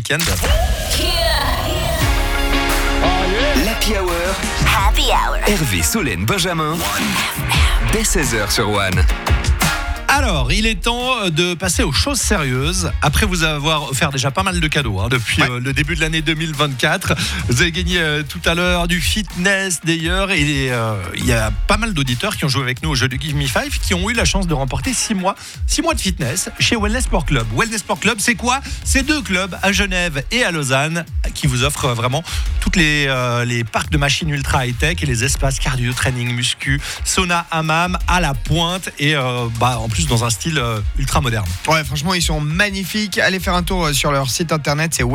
week-end. L'Happy Hour. Happy Hour. Hervé, Solène, Benjamin. Dès 16h sur One. Alors, il est temps de passer aux choses sérieuses. Après vous avoir offert déjà pas mal de cadeaux depuis le début de l'année 2024. Vous avez gagné tout à l'heure du fitness d'ailleurs. Et il y a pas mal d'auditeurs qui ont joué avec nous au jeu du Give Me 5 qui ont eu la chance de remporter 6 mois de fitness chez Wellness Sport Club. Wellness Sport Club, c'est quoi ? C'est 2 clubs à Genève et à Lausanne qui vous offrent vraiment toutes les parcs de machines ultra high-tech et les espaces cardio, training, muscu, sauna, hammam à la pointe et en plus dans un style ultra moderne. Ouais, franchement, ils sont magnifiques. Allez faire un tour sur leur site internet, c'est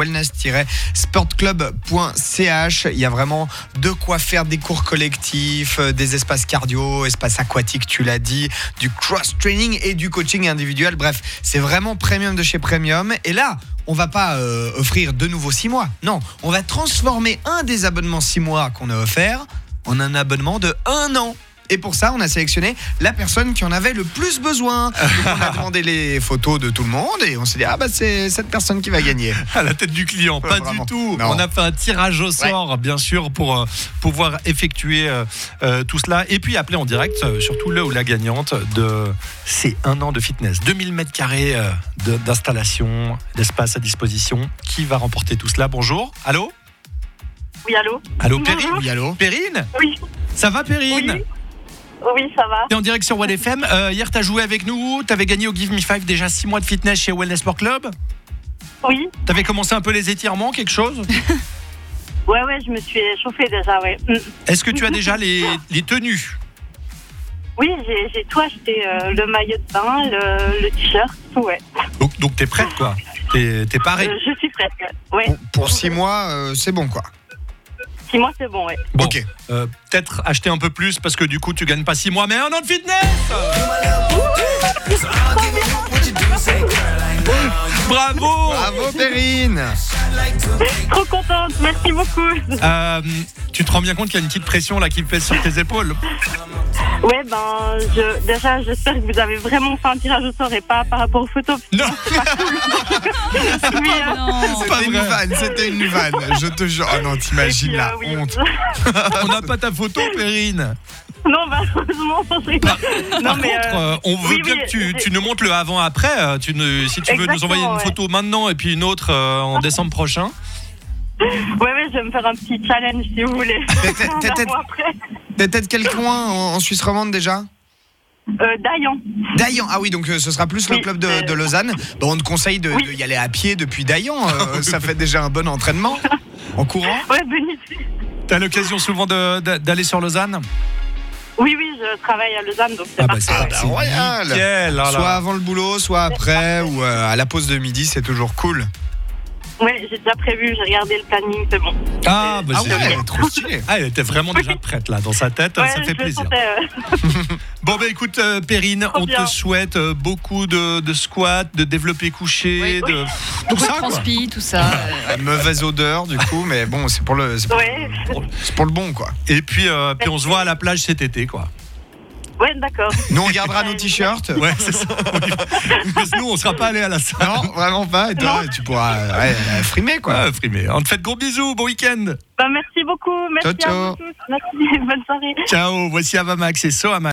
wellness-sportclub.ch. Il y a vraiment de quoi faire des cours collectifs, des espaces cardio, espaces aquatiques, tu l'as dit, du cross-training et du coaching individuel. Bref, c'est vraiment premium de chez Premium. Et là, on va pas offrir de nouveau 6 mois. Non, on va transformer un des abonnements 6 mois qu'on a offert en un abonnement de 1 an. Et pour ça, on a sélectionné la personne qui en avait le plus besoin. Donc on a demandé les photos de tout le monde et on s'est dit, c'est cette personne qui va gagner. À la tête du client, pas vraiment. du tout. Non. On a fait un tirage au sort, bien sûr, pour pouvoir effectuer tout cela. Et puis appeler en direct, surtout le ou la gagnante de ces 1 an de fitness. 2000 mètres carrés d'installation, d'espace à disposition. Qui va remporter tout cela ? Bonjour. Allô ? Oui, allô ? Allô, Perrine ? Oui, allô ? Perrine ? Oui. Ça va, Perrine ? Oui, ça va. T'es en direct sur One FM. Hier, t'as joué avec nous. T'avais gagné au Give Me 5 déjà 6 mois de fitness chez Wellness Sport Club. Oui. T'avais commencé un peu les étirements, quelque chose ? Ouais, je me suis échauffée déjà, ouais. Est-ce que tu as déjà les tenues ? Oui, j'ai tout acheté. Le maillot de bain, le t-shirt, tout, ouais. Donc t'es prête, quoi. T'es parée. Je suis prête, ouais. Pour 6 mois, c'est bon, quoi. 6 mois, c'est bon, ouais. Bon, Ok. Peut-être acheter un peu plus parce que du coup tu gagnes pas 6 mois mais 1 an de fitness. Bravo. Bravo, Perrine. Trop contente, merci beaucoup. Tu te rends bien compte qu'il y a une petite pression là qui pèse sur tes épaules. Ouais, déjà, j'espère que vous avez vraiment fait un tirage au sort et pas par rapport aux photos. Non. Oui, C'était une vanne. Je te jure. Oh non, t'imagines la honte. On n'a pas ta photo, Perrine. Non, malheureusement, ça serait Par contre, on veut bien que tu nous montres le avant-après. Si tu veux nous envoyer une photo maintenant et puis une autre en décembre prochain. Ouais, je vais me faire un petit challenge si vous voulez. Peut-être quel coin en Suisse romande déjà ? Dayan, ah oui, donc ce sera plus le club de Lausanne. Bon, on te conseille de y aller à pied depuis Dayan. Ça fait déjà un bon entraînement en courant. Ouais, bonne idée. T'as l'occasion souvent d'aller sur Lausanne ? Oui, je travaille à Lausanne, donc c'est parfait. Royal. Nickel, soit avant le boulot, soit après, ou à la pause de midi, c'est toujours cool. Oui, j'ai déjà prévu, j'ai regardé le planning, c'est bon. C'est trop stylé. Elle était vraiment déjà prête là, dans sa tête, ça fait plaisir. Bon écoute Perrine, on te souhaite beaucoup de squats, de développé couché, beaucoup de transpi, tout ça. Mauvaise odeur du coup, mais bon, c'est pour le bon quoi. Et puis on se voit à la plage cet été quoi. Ouais, d'accord. Nous, on gardera nos t-shirts. Ouais, c'est ça. Parce que nous, on sera pas allés à la salle. Non, vraiment pas. Et toi, tu pourras frimer, quoi. Ouais, frimer. On te fait de gros bisous. Bon week-end. Merci beaucoup. Merci à vous tous. Merci. Bonne soirée. Ciao. Voici Avamax et Sohamax.